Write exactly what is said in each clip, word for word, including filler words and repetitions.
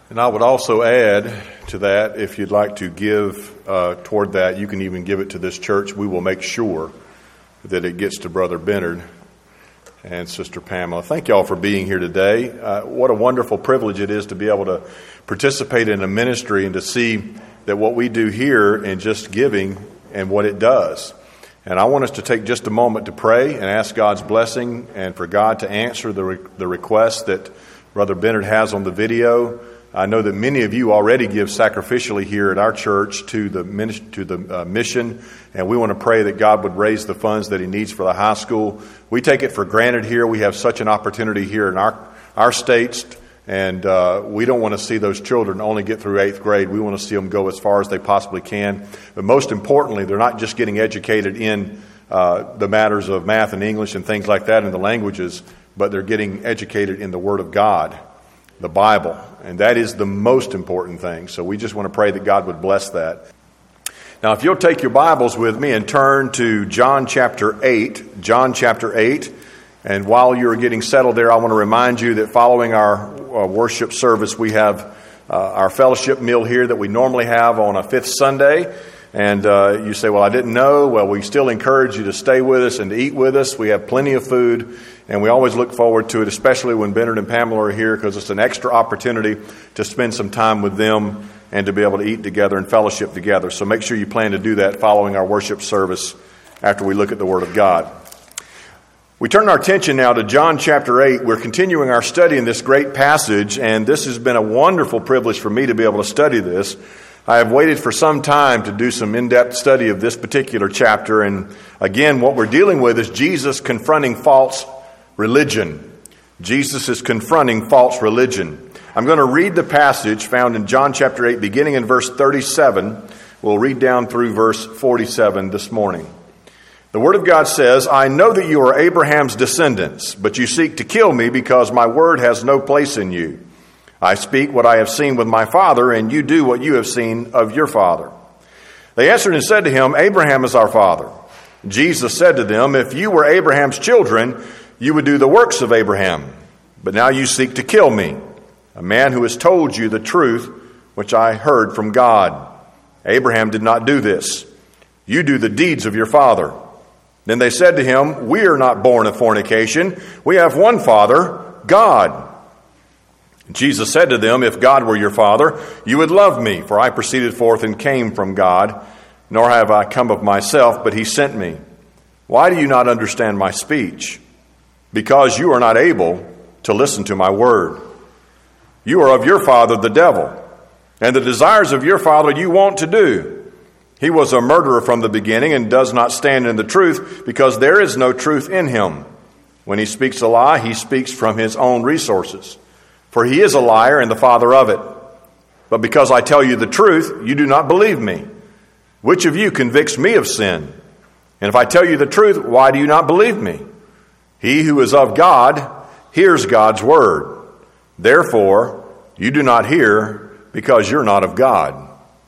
And I would also add to that, if you'd like to give uh, toward that, you can even give it to this church. We will make sure that it gets to Brother Bennard and Sister Pamela. Thank you all for being here today. Uh, what a wonderful privilege it is to be able to participate in a ministry and to see that what we do here in just giving and what it does. And I want us to take just a moment to pray and ask God's blessing and for God to answer the re- the request that Brother Bennard has on the video. I know that many of you already give sacrificially here at our church to the minis- to the uh, mission, and we want to pray that God would raise the funds that He needs for the high school. We take it for granted here. We have such an opportunity here in our our states, and uh, we don't want to see those children only get through eighth grade. We want to see them go as far as they possibly can. But most importantly, they're not just getting educated in uh, the matters of math and English and things like that in the languages, but they're getting educated in the Word of God, the Bible, and that is the most important thing. So we just want to pray that God would bless that. Now, if you'll take your Bibles with me and turn to John chapter eight, John chapter eight, and while you're getting settled there, I want to remind you that following our uh, worship service, we have uh, our fellowship meal here that we normally have on a fifth Sunday. And uh, you say, well, I didn't know. Well, we still encourage you to stay with us and to eat with us. We have plenty of food, and we always look forward to it, especially when Bennard and Pamela are here, because it's an extra opportunity to spend some time with them and to be able to eat together and fellowship together. So make sure you plan to do that following our worship service after we look at the Word of God. We turn our attention now to John chapter eight. We're continuing our study in this great passage, and this has been a wonderful privilege for me to be able to study this. I have waited for some time to do some in-depth study of this particular chapter, and again, what we're dealing with is Jesus confronting false religion. Jesus is confronting false religion. I'm going to read the passage found in John chapter eight, beginning in verse thirty-seven. We'll read down through verse forty-seven this morning. The Word of God says, I know that you are Abraham's descendants, but you seek to kill me because my word has no place in you. I speak what I have seen with my father, and you do what you have seen of your father. They answered and said to him, Abraham is our father. Jesus said to them, if you were Abraham's children, you would do the works of Abraham. But now you seek to kill me, a man who has told you the truth, which I heard from God. Abraham did not do this. You do the deeds of your father. Then they said to him, we are not born of fornication. We have one Father, God. Jesus said to them, if God were your father, you would love me, for I proceeded forth and came from God, nor have I come of myself, but he sent me. Why do you not understand my speech? Because you are not able to listen to my word. You are of your father, the devil, and the desires of your father you want to do. He was a murderer from the beginning and does not stand in the truth, because there is no truth in him. When he speaks a lie, he speaks from his own resources. For he is a liar and the father of it. But because I tell you the truth, you do not believe me. Which of you convicts me of sin? And if I tell you the truth, why do you not believe me? He who is of God hears God's word. Therefore, you do not hear because you're not of God.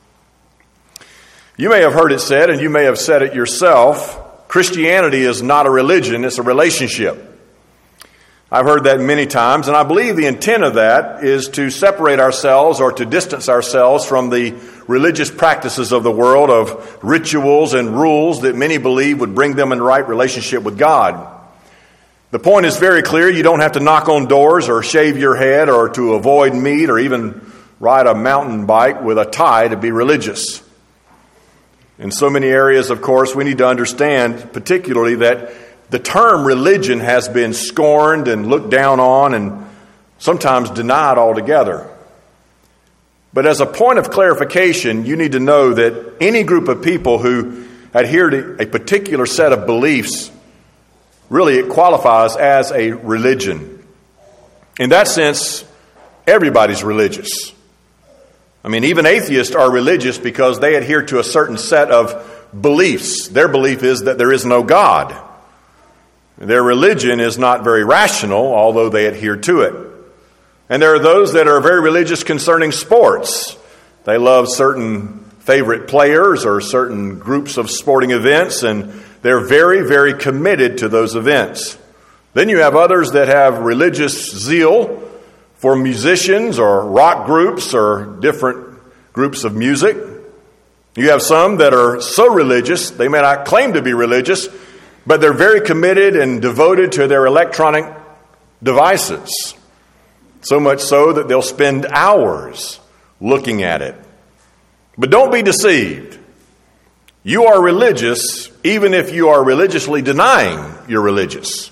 You may have heard it said, and you may have said it yourself, Christianity is not a religion, it's a relationship. I've heard that many times, and I believe the intent of that is to separate ourselves or to distance ourselves from the religious practices of the world, of rituals and rules that many believe would bring them in right relationship with God. The point is very clear. You don't have to knock on doors or shave your head or to avoid meat or even ride a mountain bike with a tie to be religious. In so many areas, of course, we need to understand particularly that the term religion has been scorned and looked down on and sometimes denied altogether. But as a point of clarification, you need to know that any group of people who adhere to a particular set of beliefs, really it qualifies as a religion. In that sense, everybody's religious. I mean, even atheists are religious because they adhere to a certain set of beliefs. Their belief is that there is no God. Their religion is not very rational, although they adhere to it. And there are those that are very religious concerning sports. They love certain favorite players or certain groups of sporting events, and they're very, very committed to those events. Then you have others that have religious zeal for musicians or rock groups or different groups of music. You have some that are so religious, they may not claim to be religious, but they're very committed and devoted to their electronic devices. So much so that they'll spend hours looking at it. But don't be deceived. You are religious even if you are religiously denying you're religious.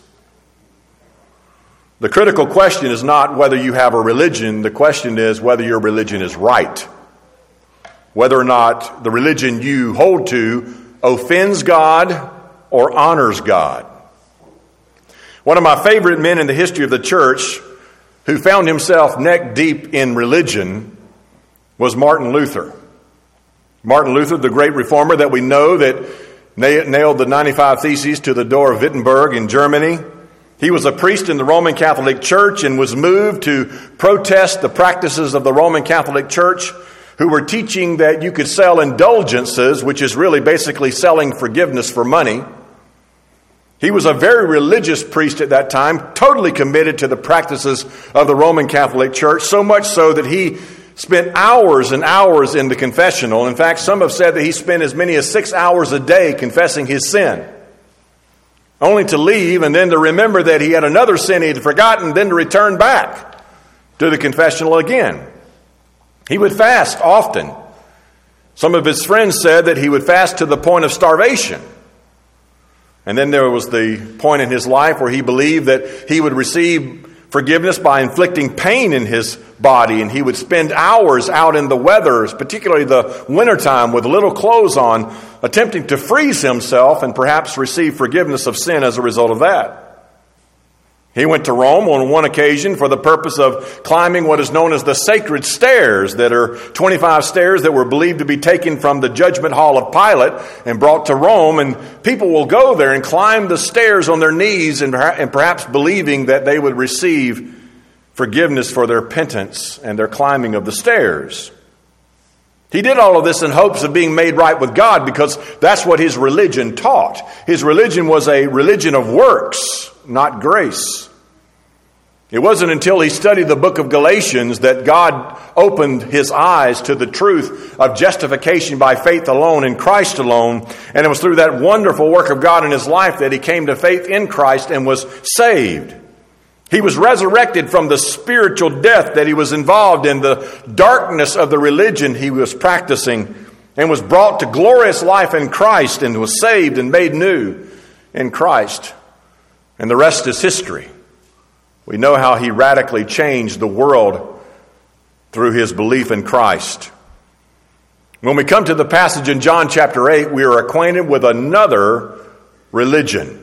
The critical question is not whether you have a religion. The question is whether your religion is right. Whether or not the religion you hold to offends God or honors God. One of my favorite men in the history of the church who found himself neck deep in religion was Martin Luther. Martin Luther, the great reformer that we know that nailed the ninety-five Theses to the door of Wittenberg in Germany. He was a priest in the Roman Catholic Church and was moved to protest the practices of the Roman Catholic Church, who were teaching that you could sell indulgences, which is really basically selling forgiveness for money. He was a very religious priest at that time, totally committed to the practices of the Roman Catholic Church, so much so that he spent hours and hours in the confessional. In fact, some have said that he spent as many as six hours a day confessing his sin, only to leave and then to remember that he had another sin he had forgotten, then to return back to the confessional again. He would fast often. Some of his friends said that he would fast to the point of starvation. And then there was the point in his life where he believed that he would receive forgiveness by inflicting pain in his body, and he would spend hours out in the weather, particularly the wintertime, with little clothes on, attempting to freeze himself and perhaps receive forgiveness of sin as a result of that. He went to Rome on one occasion for the purpose of climbing what is known as the sacred stairs, that are twenty-five stairs that were believed to be taken from the judgment hall of Pilate and brought to Rome. And people will go there and climb the stairs on their knees and perhaps believing that they would receive forgiveness for their penance and their climbing of the stairs. He did all of this in hopes of being made right with God because that's what his religion taught. His religion was a religion of works, not grace. It wasn't until he studied the book of Galatians that God opened his eyes to the truth of justification by faith alone in Christ alone. And it was through that wonderful work of God in his life that he came to faith in Christ and was saved. He was resurrected from the spiritual death that he was involved in, the darkness of the religion he was practicing, and was brought to glorious life in Christ and was saved and made new in Christ. And the rest is history. We know how he radically changed the world through his belief in Christ. When we come to the passage in John chapter eight, we are acquainted with another religion.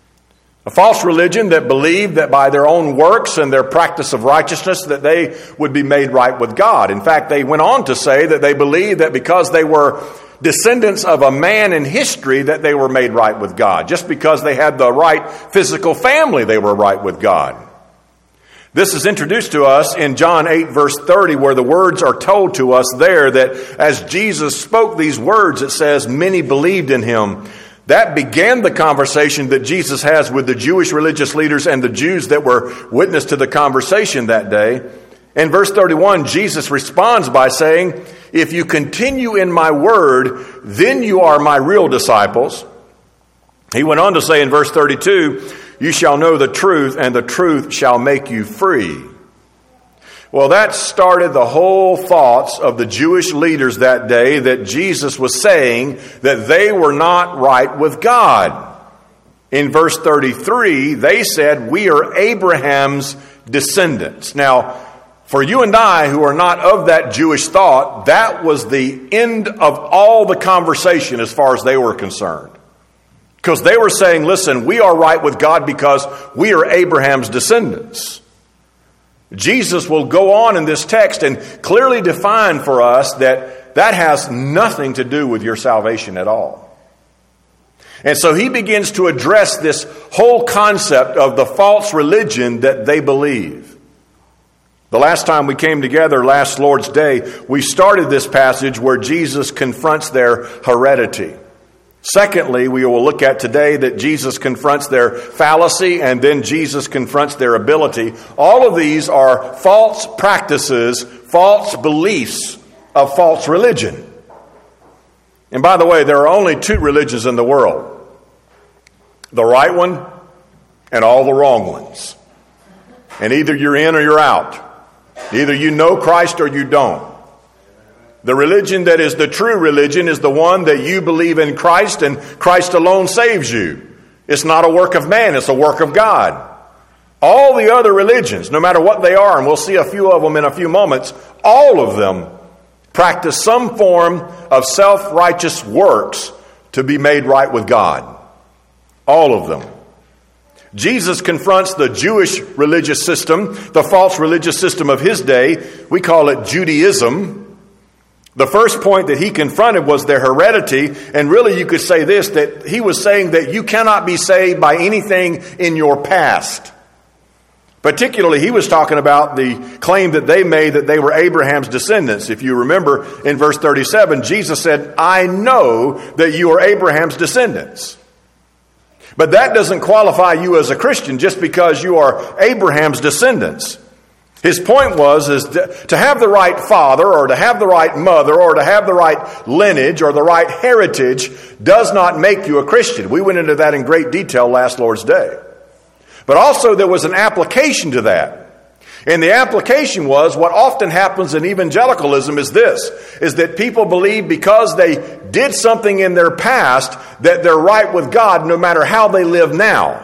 A false religion that believed that by their own works and their practice of righteousness that they would be made right with God. In fact, they went on to say that they believed that because they were descendants of a man in history that they were made right with God. Just because they had the right physical family, they were right with God. This is introduced to us in John eight verse thirty, where the words are told to us there that as Jesus spoke these words, it says, many believed in him. That began the conversation that Jesus has with the Jewish religious leaders and the Jews that were witness to the conversation that day. In verse thirty-one, Jesus responds by saying, if you continue in my word, then you are my real disciples. He went on to say in verse thirty-two, you shall know the truth, and the truth shall make you free. Well, that started the whole thoughts of the Jewish leaders that day, that Jesus was saying that they were not right with God. In verse thirty-three, they said, we are Abraham's descendants. Now, for you and I who are not of that Jewish thought, that was the end of all the conversation as far as they were concerned. Because they were saying, listen, we are right with God because we are Abraham's descendants. Jesus will go on in this text and clearly define for us that that has nothing to do with your salvation at all. And so he begins to address this whole concept of the false religion that they believe. The last time we came together, last Lord's Day, we started this passage where Jesus confronts their heredity. Secondly, we will look at today that Jesus confronts their fallacy, and then Jesus confronts their ability. All of these are false practices, false beliefs of false religion. And by the way, there are only two religions in the world: the right one and all the wrong ones. And either you're in or you're out. Either you know Christ or you don't. The religion that is the true religion is the one that you believe in Christ and Christ alone saves you. It's not a work of man, it's a work of God. All the other religions, no matter what they are, and we'll see a few of them in a few moments, all of them practice some form of self-righteous works to be made right with God. All of them. Jesus confronts the Jewish religious system, the false religious system of his day. We call it Judaism. The first point that he confronted was their heredity, and really you could say this, that he was saying that you cannot be saved by anything in your past. Particularly, he was talking about the claim that they made that they were Abraham's descendants. If you remember in verse thirty-seven, Jesus said, "I know that you are Abraham's descendants." But that doesn't qualify you as a Christian just because you are Abraham's descendants. His point was is to have the right father or to have the right mother or to have the right lineage or the right heritage does not make you a Christian. We went into that in great detail last Lord's Day. But also there was an application to that. And the application was what often happens in evangelicalism is this, is that people believe because they did something in their past that they're right with God no matter how they live now.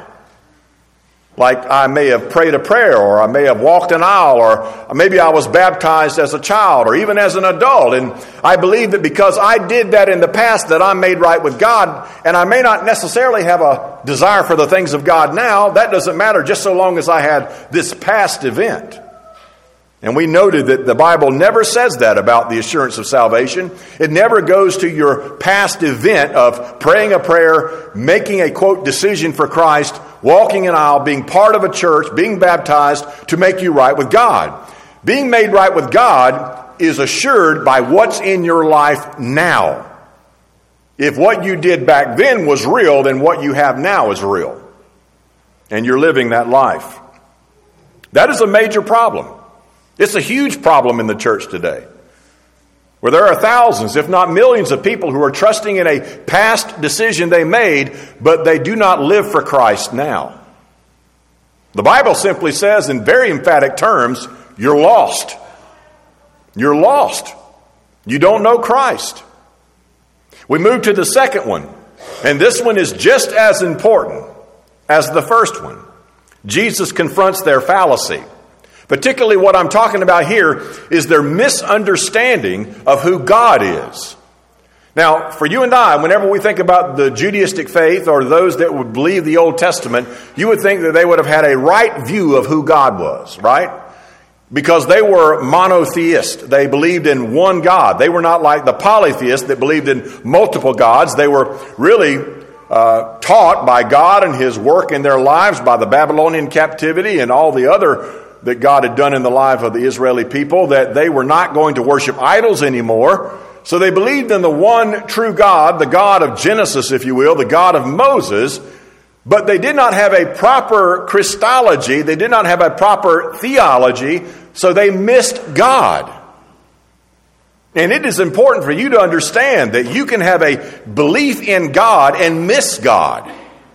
Like I may have prayed a prayer, or I may have walked an aisle, or maybe I was baptized as a child, or even as an adult. And I believe that because I did that in the past that I'm made right with God, and I may not necessarily have a desire for the things of God now. That doesn't matter just so long as I had this past event. And we noted that the Bible never says that about the assurance of salvation. It never goes to your past event of praying a prayer, making a, quote, decision for Christ, walking an aisle, being part of a church, being baptized to make you right with God. Being made right with God is assured by what's in your life now. If what you did back then was real, then what you have now is real. And you're living that life. That is a major problem. It's a huge problem in the church today, where there are thousands, if not millions, of people who are trusting in a past decision they made, but they do not live for Christ now. The Bible simply says in very emphatic terms, you're lost. You're lost. You don't know Christ. We move to the second one, and this one is just as important as the first one. Jesus confronts their fallacy. Particularly what I'm talking about here is their misunderstanding of who God is. Now, for you and I, whenever we think about the Judaistic faith or those that would believe the Old Testament, you would think that they would have had a right view of who God was, right? Because they were monotheist. They believed in one God. They were not like the polytheists that believed in multiple gods. They were really uh, taught by God and His work in their lives, by the Babylonian captivity and all the other that God had done in the life of the Israeli people, that they were not going to worship idols anymore. So they believed in the one true God, the God of Genesis, if you will, the God of Moses, but they did not have a proper Christology. They did not have a proper theology, so they missed God. And it is important for you to understand that you can have a belief in God and miss God.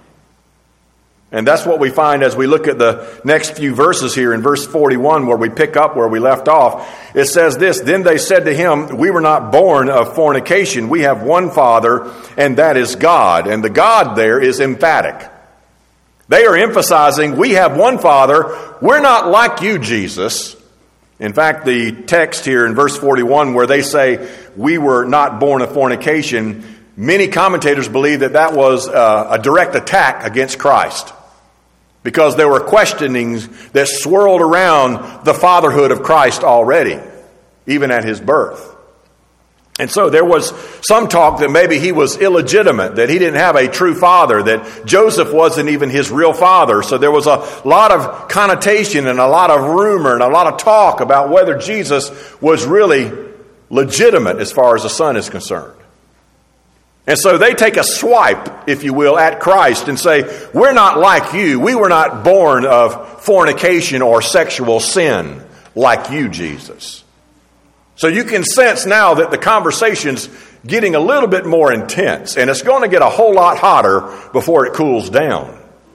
And that's what we find as we look at the next few verses here in verse forty-one, where we pick up where we left off. It says this, "Then they said to him, 'We were not born of fornication. We have one Father, and that is God.'" And the God there is emphatic. They are emphasizing, we have one Father. We're not like you, Jesus. In fact, the text here in verse forty-one where they say, "We were not born of fornication," many commentators believe that that was a direct attack against Christ, because there were questionings that swirled around the fatherhood of Christ already, even at his birth. And so there was some talk that maybe he was illegitimate, that he didn't have a true father, that Joseph wasn't even his real father. So there was a lot of connotation and a lot of rumor and a lot of talk about whether Jesus was really legitimate as far as the son is concerned. And so they take a swipe, if you will, at Christ and say, we're not like you. We were not born of fornication or sexual sin like you, Jesus. So you can sense now that the conversation's getting a little bit more intense, and it's going to get a whole lot hotter before it cools down.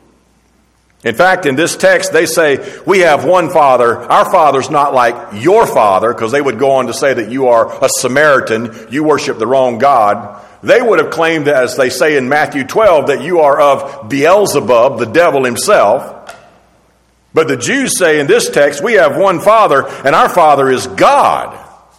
In fact, in this text, they say, we have one Father. Our Father's not like your Father, because they would go on to say that you are a Samaritan, you worship the wrong God. They would have claimed, as they say in Matthew twelve, that you are of Beelzebub, the devil himself. But the Jews say in this text, we have one Father, and our Father is God.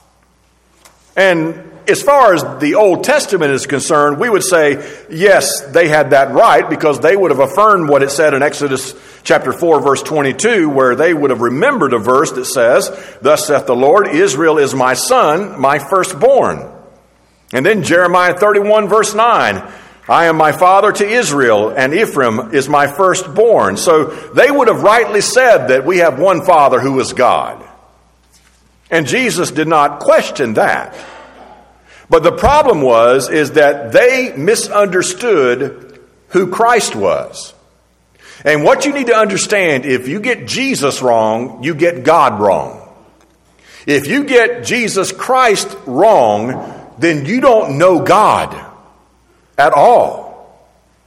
And as far as the Old Testament is concerned, we would say, yes, they had that right, because they would have affirmed what it said in Exodus chapter four, verse twenty-two, where they would have remembered a verse that says, thus saith the Lord, Israel is my son, my firstborn. And then Jeremiah thirty-one, verse nine, I am my father to Israel, and Ephraim is my firstborn. So they would have rightly said that we have one Father who is God. And Jesus did not question that. But the problem was, is that they misunderstood who Christ was. And what you need to understand, if you get Jesus wrong, you get God wrong. If you get Jesus Christ wrong, then you don't know God at all.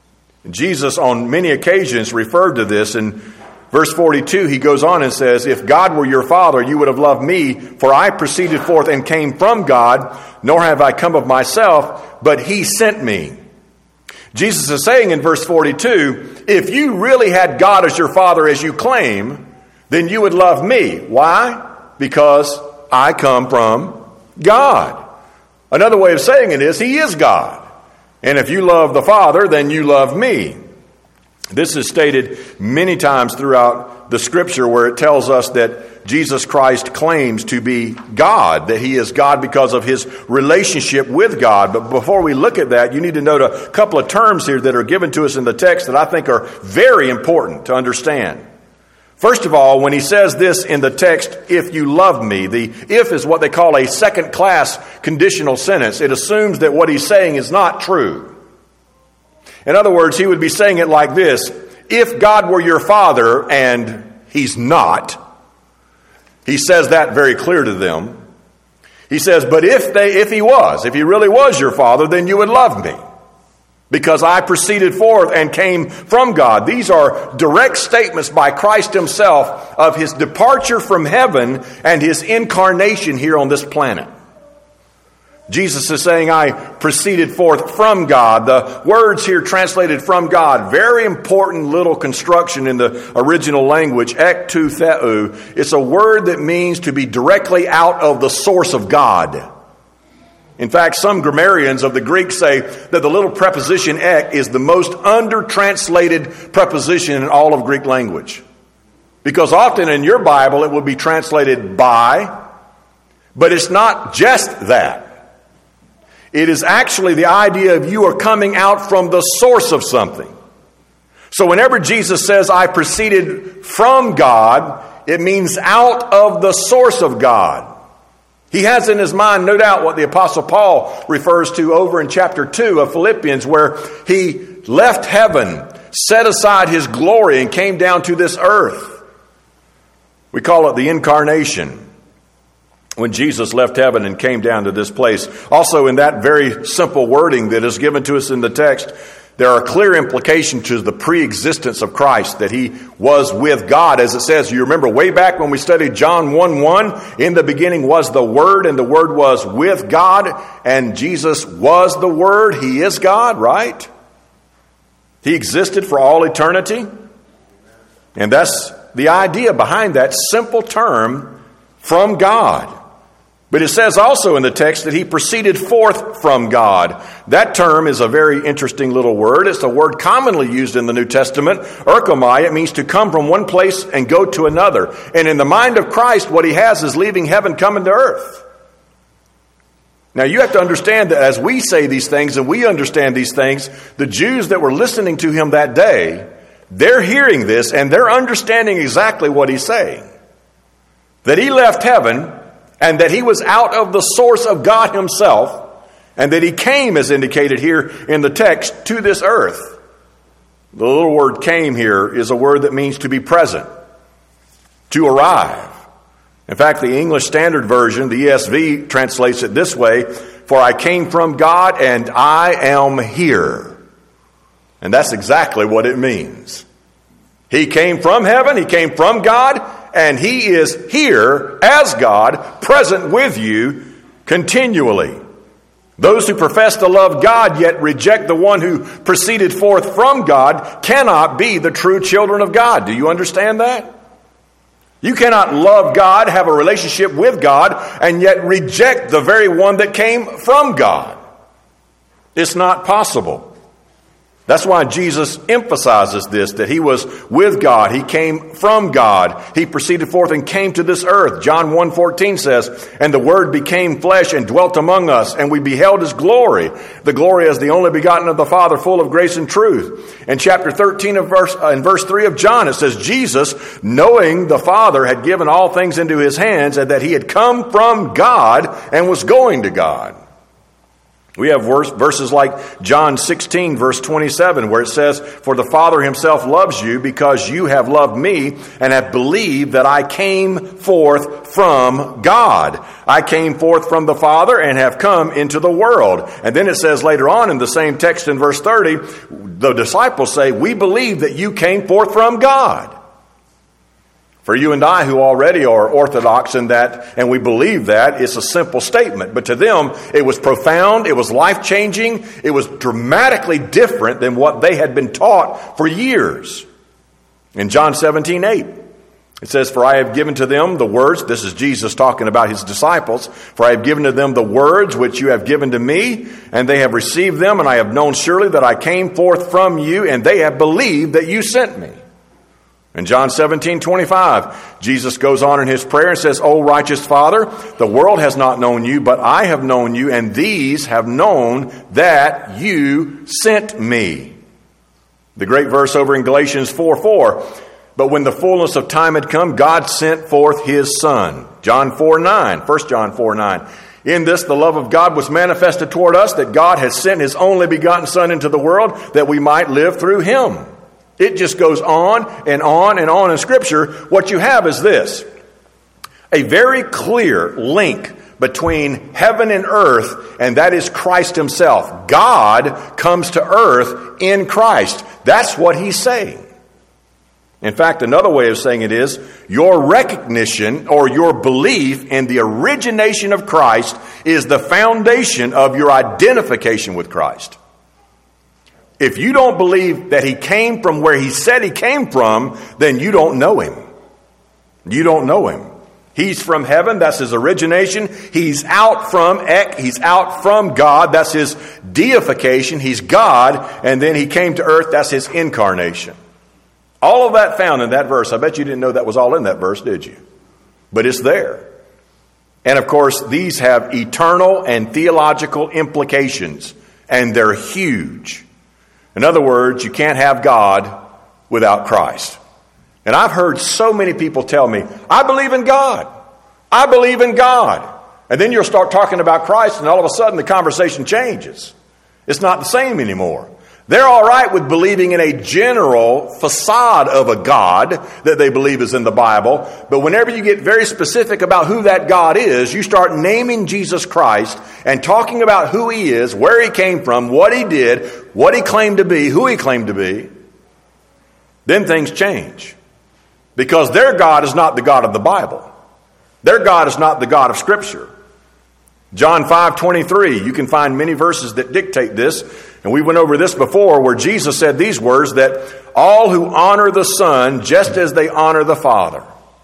Jesus on many occasions referred to this. In verse forty-two, he goes on and says, if God were your Father, you would have loved me, for I proceeded forth and came from God, nor have I come of myself, but he sent me. Jesus is saying in verse forty-two, if you really had God as your Father as you claim, then you would love me. Why? Because I come from God. Another way of saying it is, he is God. And if you love the Father, then you love me. This is stated many times throughout the Scripture, where it tells us that Jesus Christ claims to be God, that he is God because of his relationship with God. But before we look at that, you need to note a couple of terms here that are given to us in the text that I think are very important to understand. First of all, when he says this in the text, if you love me, the if is what they call a second-class conditional sentence. It assumes that what he's saying is not true. In other words, he would be saying it like this: if God were your Father, and he's not, he says that very clear to them. He says, but if they, if he was, if he really was your Father, then you would love me, because I proceeded forth and came from God. These are direct statements by Christ himself of his departure from heaven and his incarnation here on this planet. Jesus is saying, I proceeded forth from God. The words here translated from God, very important little construction in the original language, ek tu theou. It's a word that means to be directly out of the source of God. In fact, some grammarians of the Greek say that the little preposition ek is the most under-translated preposition in all of Greek language. Because often in your Bible it will be translated by, but it's not just that. It is actually the idea of you are coming out from the source of something. So whenever Jesus says, I proceeded from God, it means out of the source of God. He has in his mind, no doubt, what the Apostle Paul refers to over in chapter two of Philippians, where he left heaven, set aside his glory, and came down to this earth. We call it the incarnation, when Jesus left heaven and came down to this place. Also, in that very simple wording that is given to us in the text, there are clear implications to the pre-existence of Christ, that he was with God. As it says, you remember way back when we studied John one one, in the beginning was the Word, and the Word was with God, and Jesus was the Word. He is God, right? He existed for all eternity. And that's the idea behind that simple term, from God. But it says also in the text that he proceeded forth from God. That term is a very interesting little word. It's a word commonly used in the New Testament. Erchomai, it means to come from one place and go to another. And in the mind of Christ, what he has is leaving heaven, coming to earth. Now you have to understand that as we say these things and we understand these things, the Jews that were listening to him that day, they're hearing this and they're understanding exactly what he's saying. That he left heaven, and that he was out of the source of God himself, and that he came, as indicated here in the text, to this earth. The little word came here is a word that means to be present, to arrive. In fact, the English Standard Version, the E S V, translates it this way: for I came from God and I am here. And that's exactly what it means. He came from heaven, he came from God, and he is here as God, present with you continually. Those who profess to love God yet reject the one who proceeded forth from God cannot be the true children of God. Do you understand that? You cannot love God, have a relationship with God, and yet reject the very one that came from God. It's not possible. That's why Jesus emphasizes this, that he was with God. He came from God. He proceeded forth and came to this earth. John one fourteen says, and the Word became flesh and dwelt among us, and we beheld his glory. The glory as the only begotten of the Father, full of grace and truth. In chapter thirteen of verse, uh, in verse three of John, it says, Jesus, knowing the Father had given all things into his hands, and that he had come from God and was going to God. We have verse, verses like John sixteen, verse twenty-seven, where it says, for the Father himself loves you because you have loved me and have believed that I came forth from God. I came forth from the Father and have come into the world. And then it says later on in the same text in verse thirty, the disciples say, we believe that you came forth from God. For you and I, who already are orthodox in that, and we believe that, it's a simple statement. But to them, it was profound, it was life-changing, it was dramatically different than what they had been taught for years. In John seventeen eight, it says, for I have given to them the words, this is Jesus talking about his disciples, for I have given to them the words which you have given to me, and they have received them, and I have known surely that I came forth from you, and they have believed that you sent me. In John seventeen twenty-five, Jesus goes on in his prayer and says, O righteous Father, the world has not known you, but I have known you, and these have known that you sent me. The great verse over in Galatians four four, but when the fullness of time had come, God sent forth his Son. John four nine, First John four nine. In this, the love of God was manifested toward us, that God has sent his only begotten Son into the world, that we might live through him. It just goes on and on and on in Scripture. What you have is this: a very clear link between heaven and earth, and that is Christ himself. God comes to earth in Christ. That's what he's saying. In fact, another way of saying it is, your recognition or your belief in the origination of Christ is the foundation of your identification with Christ. If you don't believe that he came from where he said he came from, then you don't know him. You don't know him. He's from heaven. That's his origination. He's out from Ek. He's out from God. That's his deification. He's God. And then he came to earth. That's his incarnation. All of that found in that verse. I bet you didn't know that was all in that verse, did you? But it's there. And of course, these have eternal and theological implications. And they're huge. In other words, you can't have God without Christ. And I've heard so many people tell me, I believe in God. I believe in God. And then you'll start talking about Christ, and all of a sudden the conversation changes. It's not the same anymore. They're all right with believing in a general facade of a God that they believe is in the Bible. But whenever you get very specific about who that God is, you start naming Jesus Christ and talking about who he is, where he came from, what he did, what he claimed to be, who he claimed to be. Then things change. Because their God is not the God of the Bible. Their God is not the God of Scripture. John five twenty-three, you can find many verses that dictate this. And we went over this before, where Jesus said these words, that all who honor the Son just as they honor the Father.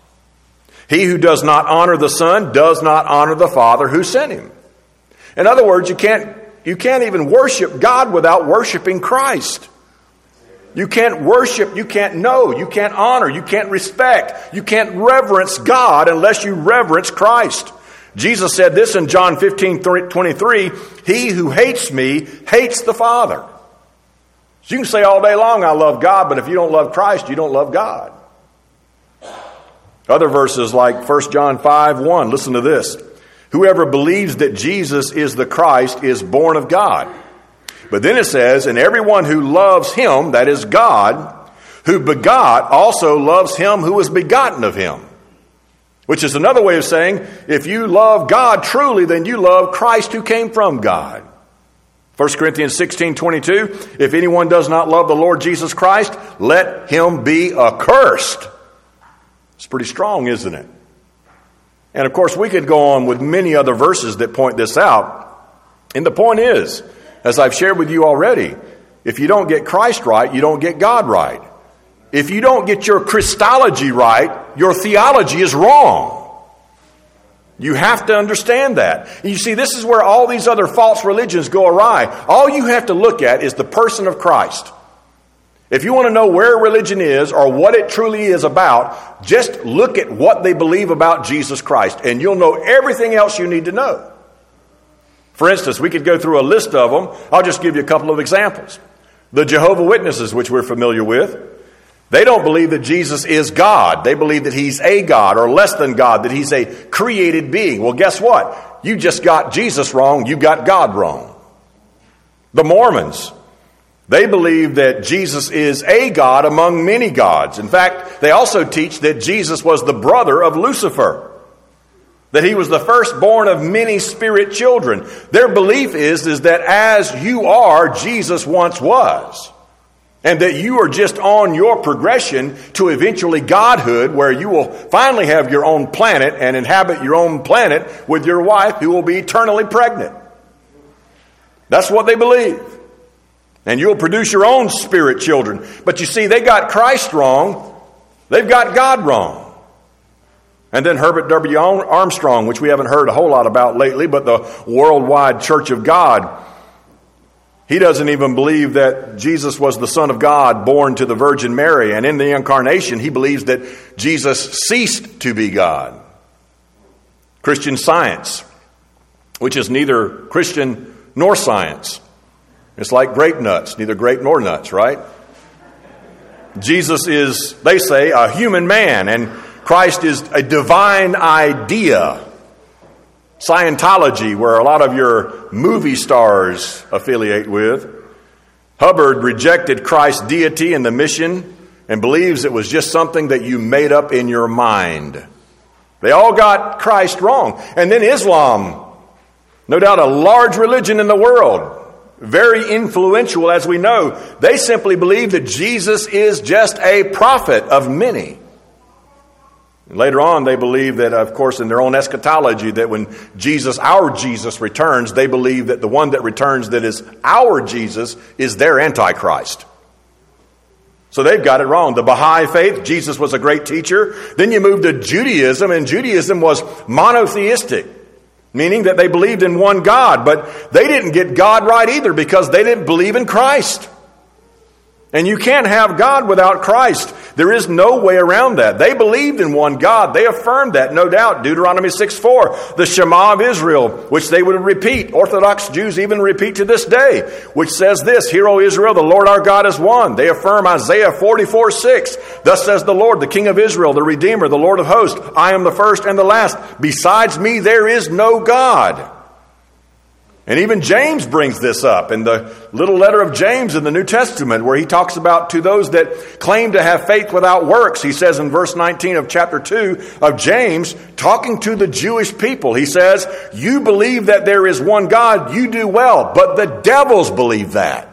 He who does not honor the Son does not honor the Father who sent him. In other words, you can't, you can't even worship God without worshiping Christ. You can't worship, you can't know, you can't honor, you can't respect, you can't reverence God unless you reverence Christ. Jesus said this in John fifteen twenty-three, he who hates me hates the Father. So you can say all day long, I love God, but if you don't love Christ, you don't love God. Other verses like First John five one, listen to this. Whoever believes that Jesus is the Christ is born of God. But then it says, and everyone who loves him, that is God, who begot, also loves him who was begotten of him. Which is another way of saying, if you love God truly, then you love Christ who came from God. First Corinthians sixteen twenty-two, if anyone does not love the Lord Jesus Christ, let him be accursed. It's pretty strong, isn't it? And of course, we could go on with many other verses that point this out. And the point is, as I've shared with you already, if you don't get Christ right, you don't get God right. If you don't get your Christology right, your theology is wrong. You have to understand that. And you see, this is where all these other false religions go awry. All you have to look at is the person of Christ. If you want to know where religion is or what it truly is about, just look at what they believe about Jesus Christ, and you'll know everything else you need to know. For instance, we could go through a list of them. I'll just give you a couple of examples. The Jehovah's Witnesses, which we're familiar with, they don't believe that Jesus is God. They believe that he's a God or less than God, that he's a created being. Well, guess what? You just got Jesus wrong. You got God wrong. The Mormons, they believe that Jesus is a God among many gods. In fact, they also teach that Jesus was the brother of Lucifer, that he was the firstborn of many spirit children. Their belief is, is that as you are, Jesus once was. And that you are just on your progression to eventually godhood, where you will finally have your own planet and inhabit your own planet with your wife who will be eternally pregnant. That's what they believe. And you'll produce your own spirit children. But you see, they got Christ wrong. They've got God wrong. And then Herbert W. Armstrong, which we haven't heard a whole lot about lately, but the Worldwide Church of God, he doesn't even believe that Jesus was the Son of God born to the Virgin Mary. And in the incarnation, he believes that Jesus ceased to be God. Christian Science, which is neither Christian nor science. It's like grape nuts, neither grape nor nuts, right? Jesus is, they say, a human man, and Christ is a divine idea. Scientology, where a lot of your movie stars affiliate with. Hubbard rejected Christ's deity and the mission and believes it was just something that you made up in your mind. They all got Christ wrong. And then Islam, no doubt a large religion in the world, very influential as we know. They simply believe that Jesus is just a prophet of many. Later on, they believe that, of course, in their own eschatology, that when Jesus, our Jesus, returns, they believe that the one that returns that is our Jesus is their Antichrist. So they've got it wrong. The Baha'i faith, Jesus was a great teacher. Then you move to Judaism, and Judaism was monotheistic, meaning that they believed in one God, but they didn't get God right either because they didn't believe in Christ. And you can't have God without Christ. There is no way around that. They believed in one God. They affirmed that, no doubt. Deuteronomy six four, the Shema of Israel, which they would repeat. Orthodox Jews even repeat to this day, which says this, Hear, O Israel, the Lord our God is one. They affirm Isaiah forty-four six. Thus says the Lord, the King of Israel, the Redeemer, the Lord of hosts. I am the first and the last. Besides me, there is no God. And even James brings this up in the little letter of James in the New Testament, where he talks about to those that claim to have faith without works. He says in verse nineteen of chapter two of James, talking to the Jewish people, he says, you believe that there is one God, you do well, but the devils believe that.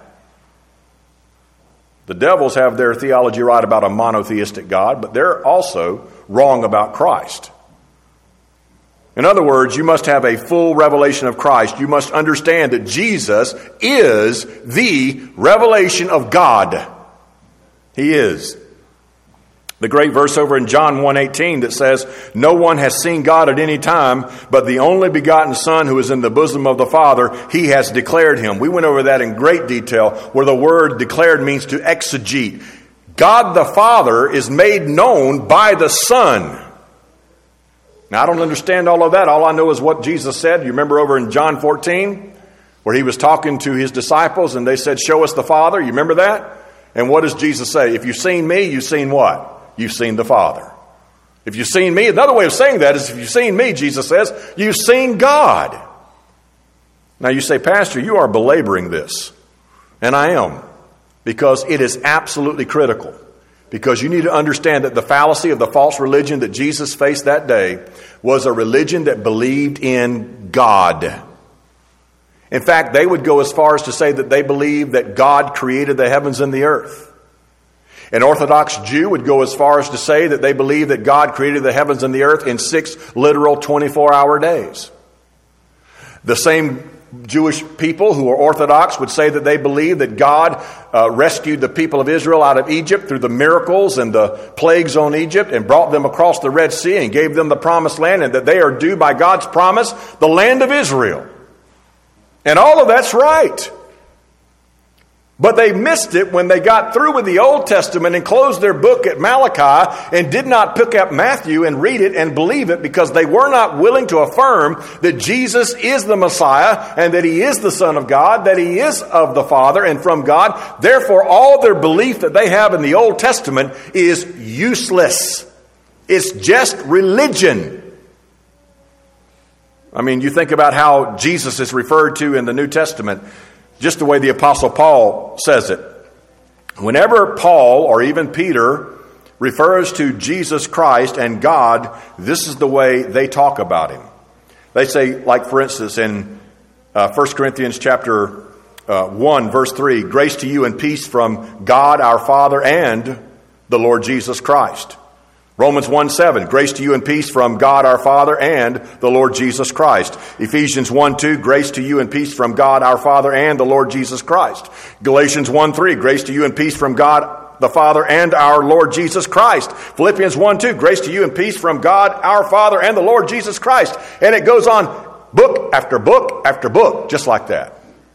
The devils have their theology right about a monotheistic God, but they're also wrong about Christ. In other words, you must have a full revelation of Christ. You must understand that Jesus is the revelation of God. He is. The great verse over in John one eighteen that says, no one has seen God at any time, but the only begotten Son who is in the bosom of the Father, he has declared him. We went over that in great detail, where the word declared means to exegete. God the Father is made known by the Son. Now, I don't understand all of that. All I know is what Jesus said. You remember over in John fourteen, where he was talking to his disciples and they said, show us the Father. You remember that? And what does Jesus say? If you've seen me, you've seen what? You've seen the Father. If you've seen me, another way of saying that is if you've seen me, Jesus says, you've seen God. Now you say, Pastor, you are belaboring this. And I am, because it is absolutely critical. Because you need to understand that the fallacy of the false religion that Jesus faced that day was a religion that believed in God. In fact, they would go as far as to say that they believed that God created the heavens and the earth. An Orthodox Jew would go as far as to say that they believe that God created the heavens and the earth in six literal twenty-four hour days. The same Jewish people who are Orthodox would say that they believe that God uh, rescued the people of Israel out of Egypt through the miracles and the plagues on Egypt and brought them across the Red Sea and gave them the promised land, and that they are due by God's promise the land of Israel. And all of that's right. But they missed it when they got through with the Old Testament and closed their book at Malachi and did not pick up Matthew and read it and believe it, because they were not willing to affirm that Jesus is the Messiah and that He is the Son of God, that He is of the Father and from God. Therefore, all their belief that they have in the Old Testament is useless. It's just religion. I mean, you think about how Jesus is referred to in the New Testament, just the way the Apostle Paul says it. Whenever Paul or even Peter refers to Jesus Christ and God, this is the way they talk about Him. They say, like for instance, in uh, First Corinthians chapter uh, one, verse three, grace to you and peace from God our Father and the Lord Jesus Christ. Romans one seven, grace to you and peace from God our Father and the Lord Jesus Christ. Ephesians one two, grace to you and peace from God our Father and the Lord Jesus Christ. Galatians one three, grace to you and peace from God the Father and our Lord Jesus Christ. Philippians one two, grace to you and peace from God our Father and the Lord Jesus Christ. And it goes on book after book after book, just like that.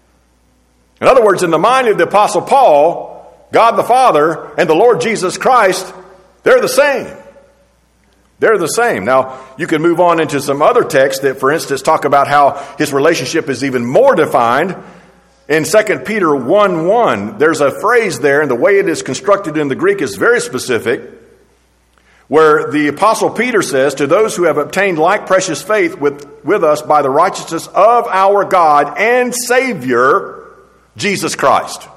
In other words, in the mind of the Apostle Paul, God the Father and the Lord Jesus Christ, they're the same. They're the same. Now, you can move on into some other texts that, for instance, talk about how His relationship is even more defined. In Second Peter one one, there's a phrase there, and the way it is constructed in the Greek is very specific, where the Apostle Peter says, to those who have obtained like precious faith with, with us by the righteousness of our God and Savior, Jesus Christ.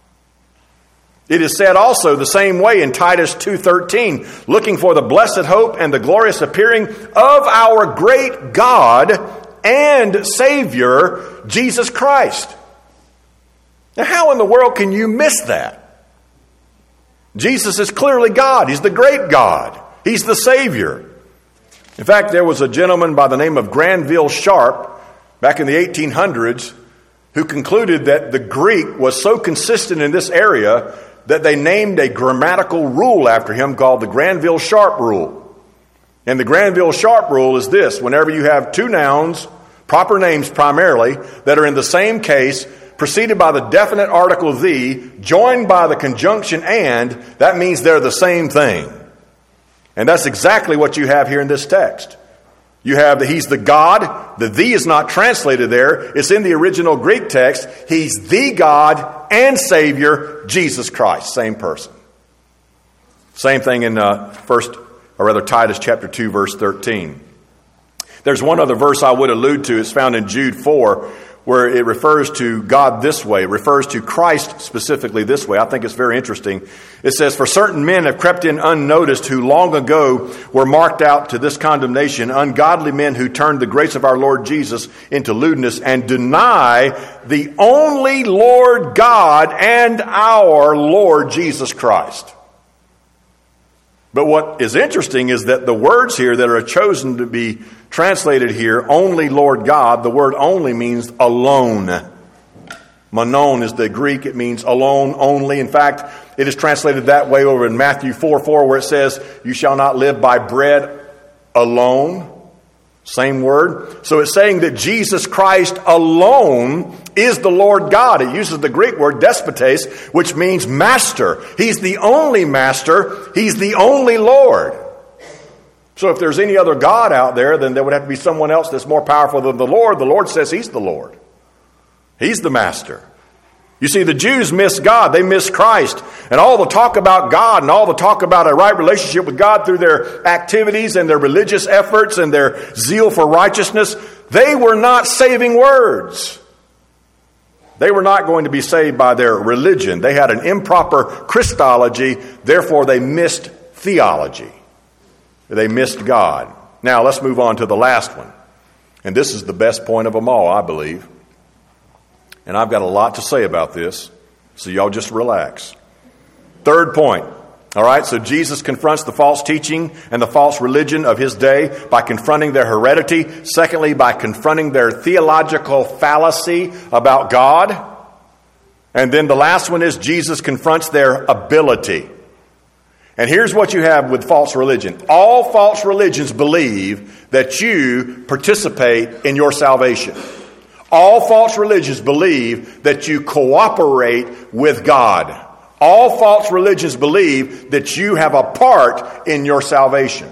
It is said also the same way in Titus two thirteen, looking for the blessed hope and the glorious appearing of our great God and Savior, Jesus Christ. Now, how in the world can you miss that? Jesus is clearly God. He's the great God. He's the Savior. In fact, there was a gentleman by the name of Granville Sharp back in the eighteen hundreds who concluded that the Greek was so consistent in this area that they named a grammatical rule after him called the Granville-Sharp rule. And the Granville-Sharp rule is this: whenever you have two nouns, proper names primarily, that are in the same case, preceded by the definite article the, joined by the conjunction and, that means they're the same thing. And that's exactly what you have here in this text. You have that He's the God. The the is not translated there. It's in the original Greek text. He's the God and Savior, Jesus Christ. Same person. Same thing in uh, first, or rather Titus chapter two, verse thirteen. There's one other verse I would allude to. It's found in Jude four, where it refers to God this way. It refers to Christ specifically this way. I think it's very interesting. It says, for certain men have crept in unnoticed who long ago were marked out to this condemnation, ungodly men who turned the grace of our Lord Jesus into lewdness and deny the only Lord God and our Lord Jesus Christ. But what is interesting is that the words here that are chosen to be translated here, only Lord God, the word only means alone. Monon is the Greek. It means alone, only. In fact, it is translated that way over in Matthew four four, where it says, you shall not live by bread alone. Same word. So it's saying that Jesus Christ alone is the Lord God. It uses the Greek word despotes, which means master. He's the only master. He's the only Lord. So if there's any other God out there, then there would have to be someone else that's more powerful than the Lord. The Lord says He's the Lord. He's the master. You see, the Jews missed God. They missed Christ. And all the talk about God and all the talk about a right relationship with God through their activities and their religious efforts and their zeal for righteousness, they were not saving words. They were not going to be saved by their religion. They had an improper Christology, therefore they missed theology. They missed God. Now let's move on to the last one. And this is the best point of them all, I believe. And I've got a lot to say about this, so y'all just relax. Third point. All right, so Jesus confronts the false teaching and the false religion of his day by confronting their heredity. Secondly, by confronting their theological fallacy about God. And then the last one is Jesus confronts their ability. And here's what you have with false religion. All false religions believe that you participate in your salvation. All false religions believe that you cooperate with God. All false religions believe that you have a part in your salvation.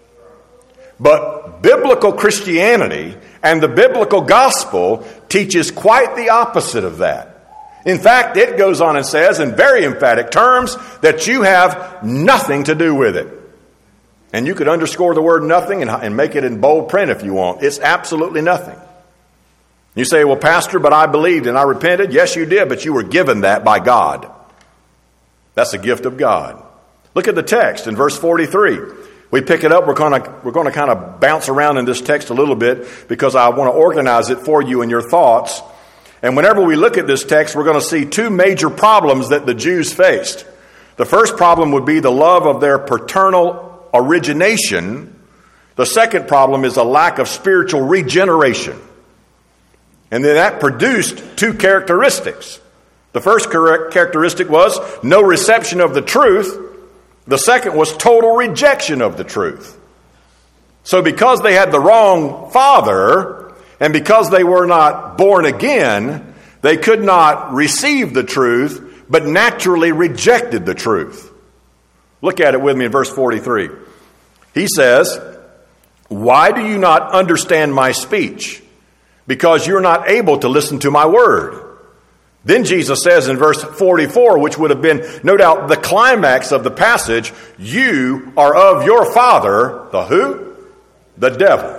But biblical Christianity and the biblical gospel teaches quite the opposite of that. In fact, it goes on and says in very emphatic terms that you have nothing to do with it. And you could underscore the word nothing and, and make it in bold print if you want. It's absolutely nothing. You say, well, Pastor, but I believed and I repented. Yes, you did, but you were given that by God. That's a gift of God. Look at the text in verse forty-three. We pick it up. We're going to we're going to kind of bounce around in this text a little bit because I want to organize it for you in your thoughts. And whenever we look at this text, we're going to see two major problems that the Jews faced. The first problem would be the love of their paternal origination. The second problem is a lack of spiritual regeneration. And then that produced two characteristics. The first characteristic was no reception of the truth. The second was total rejection of the truth. So because they had the wrong father, and because they were not born again, they could not receive the truth, but naturally rejected the truth. Look at it with me in verse forty-three. He says, "Why do you not understand my speech? Because you're not able to listen to my word." Then Jesus says in verse forty-four, which would have been no doubt the climax of the passage, "You are of your father," the who? The devil.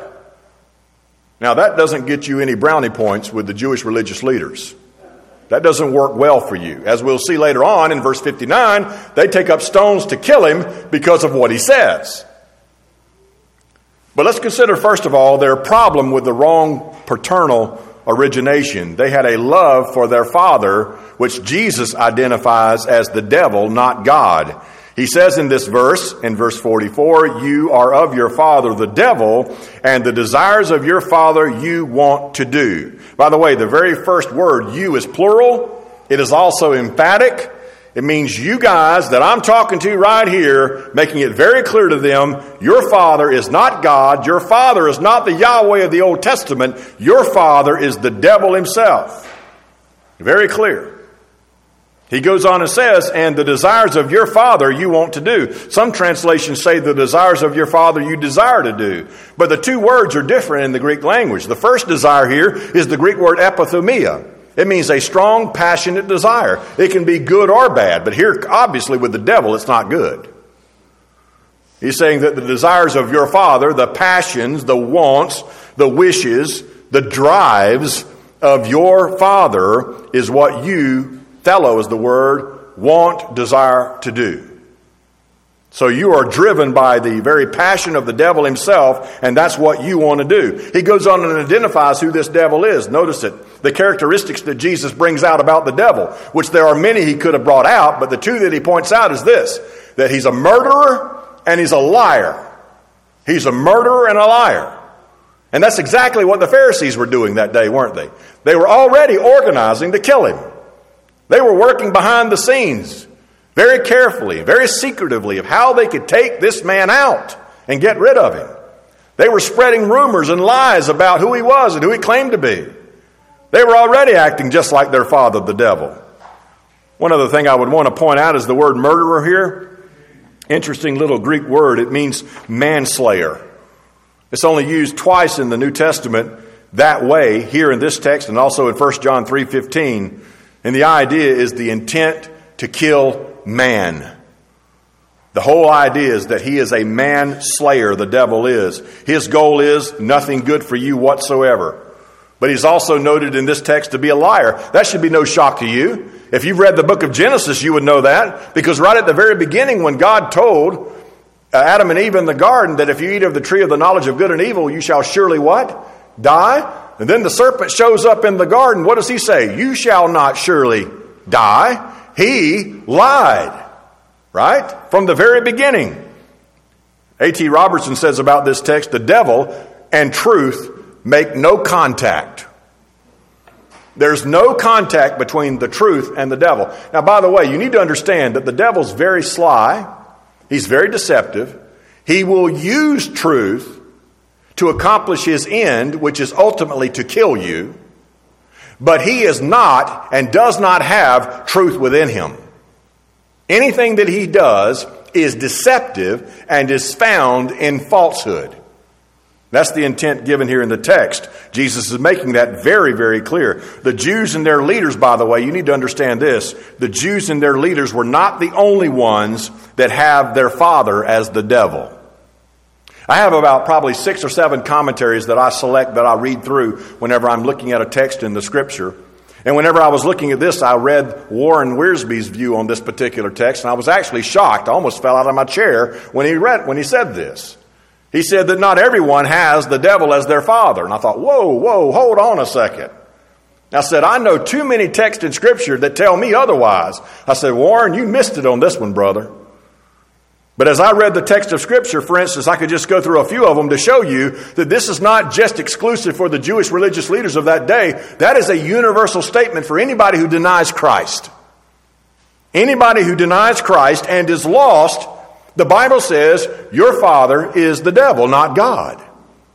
Now that doesn't get you any brownie points with the Jewish religious leaders. That doesn't work well for you. As we'll see later on in verse fifty-nine, they take up stones to kill him because of what he says. But let's consider first of all their problem with the wrong paternal origination. They had a love for their father, which Jesus identifies as the devil, not God. He says in this verse, in verse forty-four, "You are of your father the devil, and the desires of your father you want to do." By the way, the very first word, "you," is plural. It is also emphatic. It means you guys that I'm talking to right here, making it very clear to them, your father is not God. Your father is not the Yahweh of the Old Testament. Your father is the devil himself. Very clear. He goes on and says, "And the desires of your father you want to do." Some translations say the desires of your father you desire to do. But the two words are different in the Greek language. The first desire here is the Greek word epithumia. It means a strong, passionate desire. It can be good or bad, but here, obviously, with the devil, it's not good. He's saying that the desires of your father, the passions, the wants, the wishes, the drives of your father is what you, fellow is the word, want, desire to do. So you are driven by the very passion of the devil himself, and that's what you want to do. He goes on and identifies who this devil is. Notice it. The characteristics that Jesus brings out about the devil, which there are many he could have brought out, but the two that he points out is this, that he's a murderer and he's a liar. He's a murderer and a liar. And that's exactly what the Pharisees were doing that day, weren't they? They were already organizing to kill him. They were working behind the scenes, very carefully, very secretively, of how they could take this man out and get rid of him. They were spreading rumors and lies about who he was and who he claimed to be. They were already acting just like their father, the devil. One other thing I would want to point out is the word murderer here. Interesting little Greek word. It means manslayer. It's only used twice in the New Testament that way, here in this text and also in First John three fifteen. And the idea is the intent to kill man. The whole idea is that he is a man slayer, the devil is. His goal is nothing good for you whatsoever. But he's also noted in this text to be a liar. That should be no shock to you. If you've read the book of Genesis, you would know that. Because right at the very beginning, when God told Adam and Eve in the garden that if you eat of the tree of the knowledge of good and evil, you shall surely what? Die. And then the serpent shows up in the garden. What does he say? You shall not surely die. He lied. Right? From the very beginning. A T Robertson says about this text, the devil and truth make no contact. There's no contact between the truth and the devil. Now, by the way, you need to understand that the devil's very sly. He's very deceptive. He will use truth to accomplish his end, which is ultimately to kill you. But he is not and does not have truth within him. Anything that he does is deceptive and is found in falsehood. That's the intent given here in the text. Jesus is making that very, very clear. The Jews and their leaders, by the way, you need to understand this. The Jews and their leaders were not the only ones that have their father as the devil. I have about probably six or seven commentaries that I select, that I read through whenever I'm looking at a text in the Scripture. And whenever I was looking at this, I read Warren Wiersbe's view on this particular text, and I was actually shocked. I almost fell out of my chair when he read when he said this. He said that not everyone has the devil as their father. And I thought, whoa, whoa, hold on a second. I said, I know too many texts in Scripture that tell me otherwise. I said, Warren, you missed it on this one, brother. But as I read the text of Scripture, for instance, I could just go through a few of them to show you that this is not just exclusive for the Jewish religious leaders of that day. That is a universal statement for anybody who denies Christ. Anybody who denies Christ and is lost, the Bible says your father is the devil, not God.